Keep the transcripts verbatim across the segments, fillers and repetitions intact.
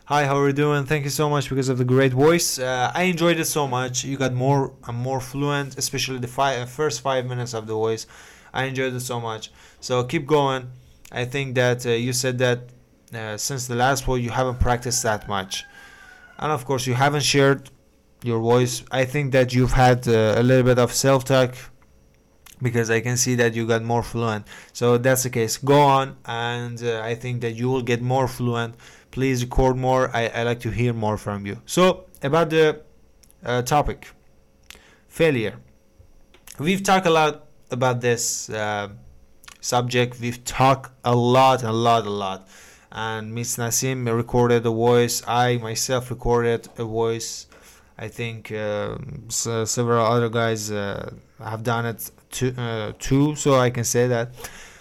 Hi, how are you doing? Thank you so much because of the great voice. Uh, I enjoyed it so much. You got more, I'm more fluent, especially the five, first five minutes of the voice. I enjoyed it so much. So keep going. I think that uh, you said that uh, since the last one you haven't practiced that much, and of course you haven't shared your voice. I think that you've had uh, a little bit of self-talk because I can see that you got more fluent. So that's the case. Go on, and uh, I think that you will get more fluent. Please record more. I, I like to hear more from you. So about the uh, topic, failure. We've talked a lot about this uh, subject. We've talked a lot, a lot, a lot. And Miss Nassim recorded a voice. I myself recorded a voice. I think uh, so several other guys uh, have done it too, uh, too, so I can say that.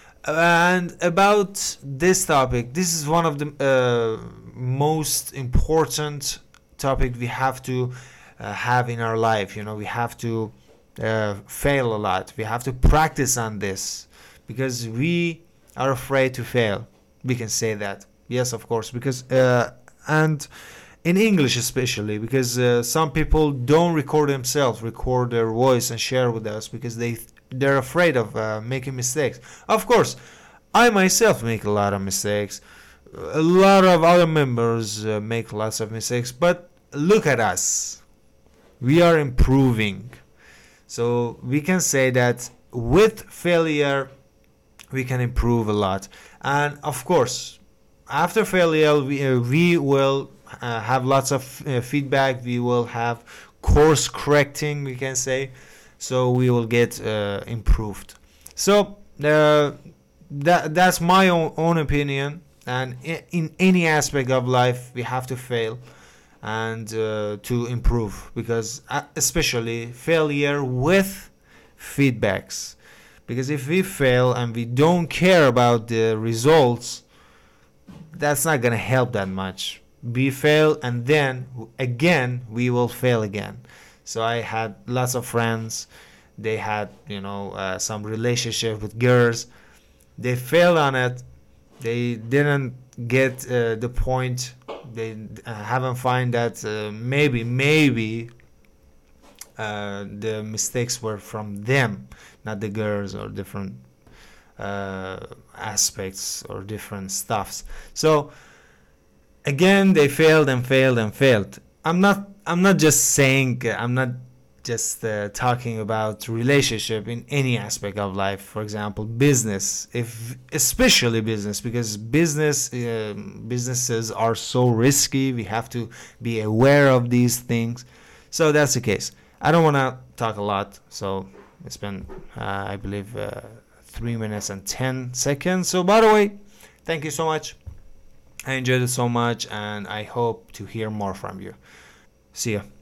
And about this topic, this is one of the uh, most important topic we have to uh, have in our life. You know, we have to uh, fail a lot. We have to practice on this because we are afraid to fail. We can say that. Yes, of course, because uh, and in English especially, because uh, some people don't record themselves, record their voice and share with us because they they're afraid of uh, making mistakes. Of course, I myself make a lot of mistakes. A lot of other members uh, make lots of mistakes, but look at us. We are improving. So we can say that with failure, we can improve a lot. And of course, after failure, we, uh, we will uh, have lots of uh, feedback. We will have course correcting, we can say. So we will get uh, improved. So uh, that that's my own, own opinion. And in, in any aspect of life, we have to fail and uh, to improve, because uh, especially failure with feedbacks. Because if we fail and we don't care about the results, that's not gonna help that much. We fail and then again we will fail again. So I had lots of friends. They had, you know, uh, some relationship with girls. They failed on it. They didn't get uh, the point. They uh, haven't find that uh, maybe maybe uh, the mistakes were from them, not the girls, or different uh, aspects or different stuffs. So again, they failed and failed and failed. I'm not. I'm not just saying. Uh, I'm not just uh, talking about relationship in any aspect of life. For example, business. If especially business, because business uh, businesses are so risky. We have to be aware of these things. So that's the case. I don't want to talk a lot. So it's been, uh, I believe, uh, three minutes and ten seconds. So by the way, thank you so much. I enjoyed it so much, and I hope to hear more from you. See ya.